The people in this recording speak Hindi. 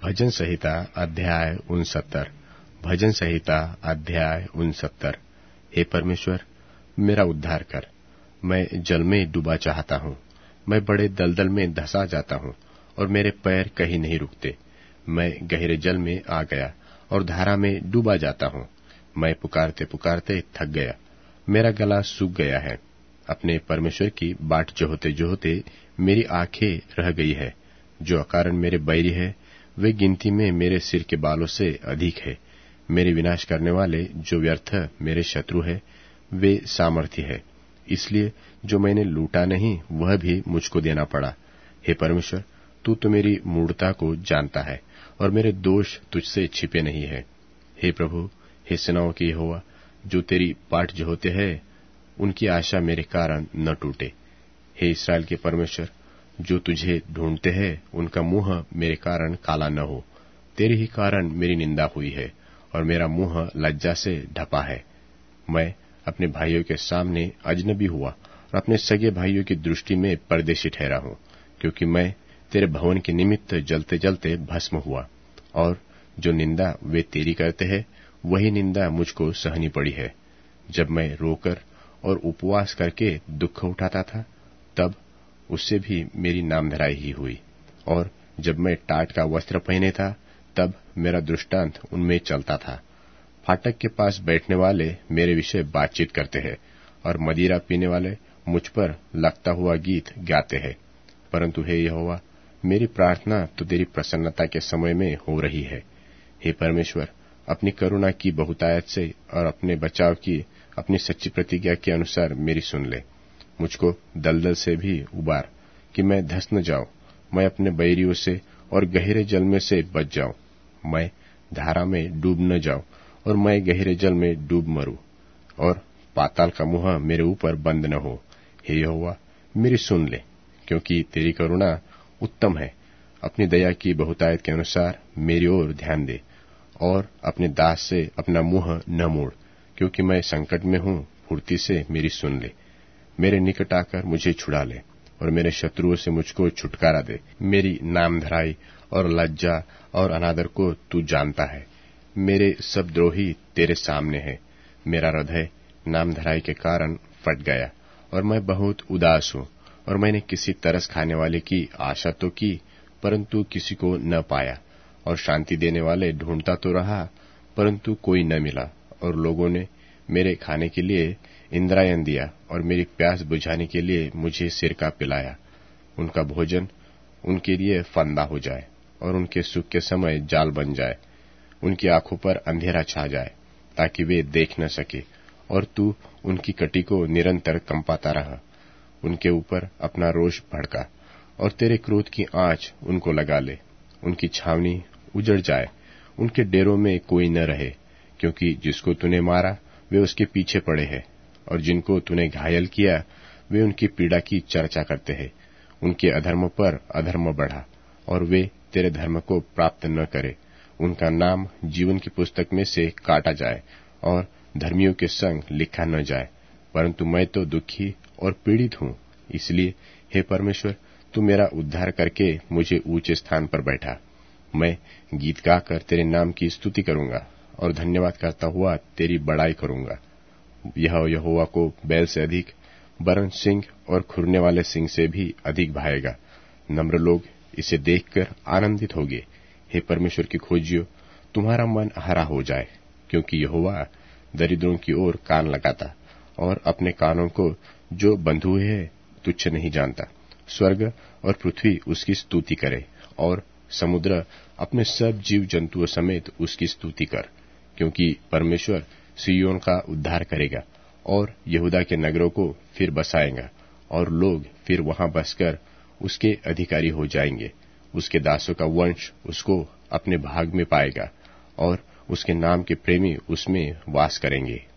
भजन संहिता अध्याय 69। भजन संहिता अध्याय 69। हे परमेश्वर, मेरा उद्धार कर। मैं जल में डूबा चाहता हूँ। मैं बड़े दलदल में धंसा जाता हूँ और मेरे पैर कहीं नहीं रुकते। मैं गहरे जल में आ गया और धारा में डूबा जाता हूँ। मैं पुकारते पुकारते थक गया, मेरा गला सूख गया है। अपने परमेश्वर की बाट जोहते जोहते मेरी आंखें रह गई है। जो अकारण मेरे बैरी है, वे गिनती में मेरे सिर के बालों से अधिक है। मेरे विनाश करने वाले जो व्यर्थ मेरे शत्रु है, वे सामर्थ्य है। इसलिए जो मैंने लूटा नहीं, वह भी मुझको देना पड़ा। हे परमेश्वर, तू तो मेरी मूढ़ता को जानता है और मेरे दोष तुझसे छिपे नहीं है। हे प्रभु, हे सेनाओं के यहोवा, जो तेरी बाट जोहते है, उनकी आशा मेरे कारण न टूटे। हे इस्राएल के परमेश्वर, जो तुझे ढूंढते हैं, उनका मुंह मेरे कारण काला न हो। तेरे ही कारण मेरी निंदा हुई है और मेरा मुंह लज्जा से ढपा है। मैं अपने भाइयों के सामने अजनबी हुआ और अपने सगे भाइयों की दृष्टि में परदेशी ठहरा हूँ, क्योंकि मैं तेरे भवन के निमित्त जलते जलते भस्म हुआ। और जो निंदा वे तेरी करते हैं, वही निंदा मुझको सहनी पड़ी है। जब मैं रोकर और उपवास करके दुख उठाता था, तब उससे भी मेरी नामधराई ही हुई। और जब मैं टाट का वस्त्र पहने था, तब मेरा दृष्टांत उनमें चलता था। फाटक के पास बैठने वाले मेरे विषय बातचीत करते हैं और मदिरा पीने वाले मुझ पर लगता हुआ गीत गाते हैं। परंतु हे यहोवा, मेरी प्रार्थना तो तेरी प्रसन्नता के समय में हो रही है। हे परमेश्वर, अपनी करुणा की बहुतायत से और अपने बचाव की अपनी सच्ची प्रतिज्ञा के अनुसार मेरी सुन ले। मुझको दलदल से भी उबार कि मैं धंस न जाऊं। मैं अपने बैरियों से और गहरे जल में से बच जाऊं। मैं धारा में डूब न जाऊं और मैं गहरे जल में डूब मरूं और पाताल का मुंह मेरे ऊपर बंद न हो। हे यहोवा, मेरी सुन ले, क्योंकि तेरी करुणा उत्तम है। अपनी दया की बहुतायत के अनुसार मेरी ओर ध्यान दे और अपने दास से अपना मुंह न मोड़, क्योंकि मैं संकट में हूं। फुर्ती से मेरी सुन ले। मेरे निकट आकर मुझे छुड़ा ले और मेरे शत्रुओं से मुझको छुटकारा दे। मेरी नामधराई और लज्जा और अनादर को तू जानता है। मेरे सब द्रोही तेरे सामने है। मेरा हृदय नामधराई के कारण फट गया और मैं बहुत उदास हूँ। और मैंने किसी तरस खाने वाले की आशा तो की, परंतु किसी को न पाया। और शांति देने वाले ढूंढता तो रहा, परंतु कोई न मिला। और लोगों ने मेरे खाने के लिए इंद्रायण दिया और मेरी प्यास बुझाने के लिए मुझे सिरका पिलाया। उनका भोजन उनके लिए फंदा हो जाए और उनके सुख के समय जाल बन जाए। उनकी आंखों पर अंधेरा छा जाए, ताकि वे देख न सके, और तू उनकी कटी को निरंतर कंपाता रहा। उनके ऊपर अपना रोष भड़का और तेरे क्रोध की आंच उनको लगा ले। उनकी छावनी उजड़ जाए, उनके डेरों में कोई न रहे, क्योंकि जिसको तूने मारा वे उसके पीछे पड़े हैं, और जिनको तूने घायल किया वे उनकी पीड़ा की चर्चा करते हैं। उनके अधर्म पर अधर्म बढ़ा और वे तेरे धर्म को प्राप्त न करे। उनका नाम जीवन की पुस्तक में से काटा जाए और धर्मियों के संग लिखा न जाए। परंतु मैं तो दुखी और पीड़ित हूँ। इसलिए हे परमेश्वर, तू मेरा उद्धार करके मुझे ऊंचे स्थान पर बैठा। मैं गीत गाकर तेरे नाम की स्तुति करूंगा और धन्यवाद करता हुआ तेरी बड़ाई करूंगा। यह यहोवा को बैल से अधिक, वरन सिंह और खुरने वाले सिंह से भी अधिक भाएगा। नम्र लोग इसे देखकर आनंदित होंगे। हे परमेश्वर की खोजियो, तुम्हारा मन हरा हो जाए, क्योंकि यहोवा दरिद्रों की ओर कान लगाता और अपने कानों को जो बंधे हुए है तुच्छ नहीं जानता। स्वर्ग और पृथ्वी उसकी स्तुति करे और समुद्र अपने सब जीव जंतुओं समेत उसकी स्तुति कर, क्योंकि परमेश्वर सिय्योन का उद्धार करेगा और यहूदा के नगरों को फिर बसाएगा, और लोग फिर वहां बसकर उसके अधिकारी हो जाएंगे। उसके दासों का वंश उसको अपने भाग में पाएगा और उसके नाम के प्रेमी उसमें वास करेंगे।